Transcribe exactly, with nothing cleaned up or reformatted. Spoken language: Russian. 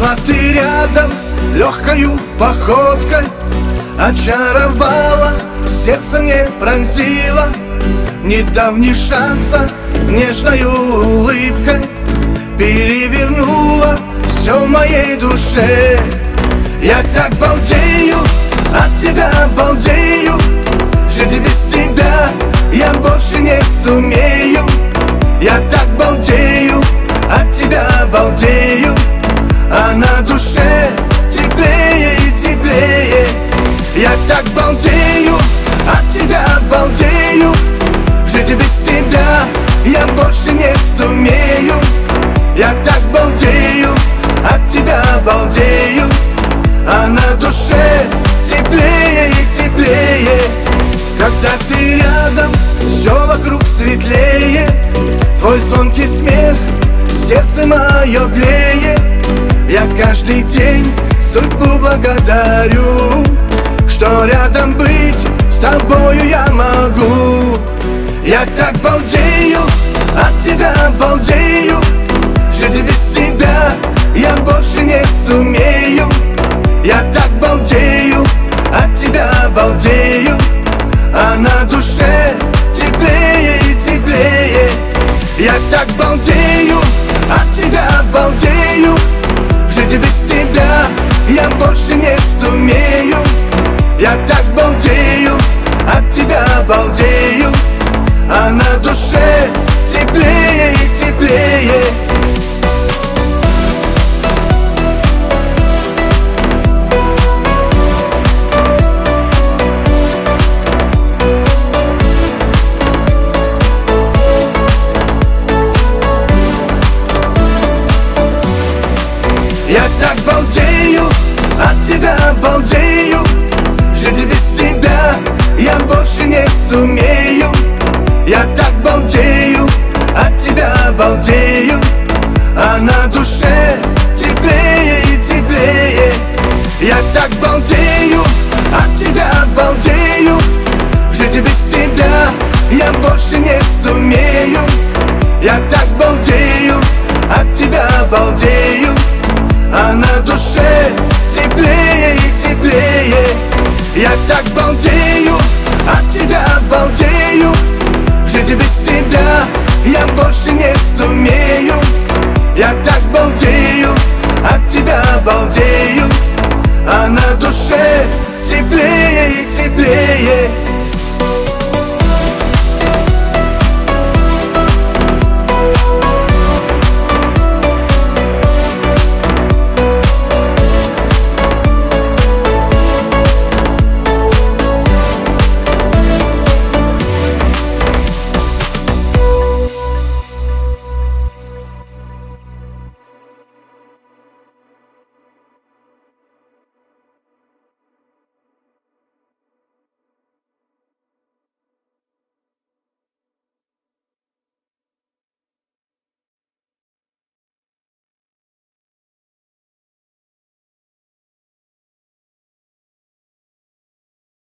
Была ты рядом, легкою походкой очаровала, сердце мне пронзила. Недавний шанса нежною улыбкой перевернула все в моей душе. Я так балдею, от тебя балдею, жить без тебя я больше не сумею. Я так балдею, от тебя балдею, а на душе теплее и теплее. Я так балдею, от тебя балдею, жить без тебя я больше не сумею. Я так балдею, от тебя балдею, а на душе теплее и теплее. Когда ты рядом, все вокруг светлее, твой звонкий смех сердце мое греет. Я каждый день судьбу благодарю, что рядом быть с тобою я могу. Я так балдею, от тебя балдею, жить без тебя я больше не сумею. Я так балдею, от тебя балдею, а на душе теплее и теплее. Я так балдею, от тебя балдею, жить без тебя я больше не сумею. Я так балдею, от тебя балдею, а на душе теплее и теплее. Я так балдею, от тебя балдею, жить без тебя я больше не сумею. Я так балдею, от тебя балдею, а на душе теплее и теплее. Я так балдею, от тебя балдею, жить без тебя я больше не сумею. Я так балдею, от тебя балдею, а на душе теплее и теплее. Я так балдею, от тебя балдею, жить без тебя я больше не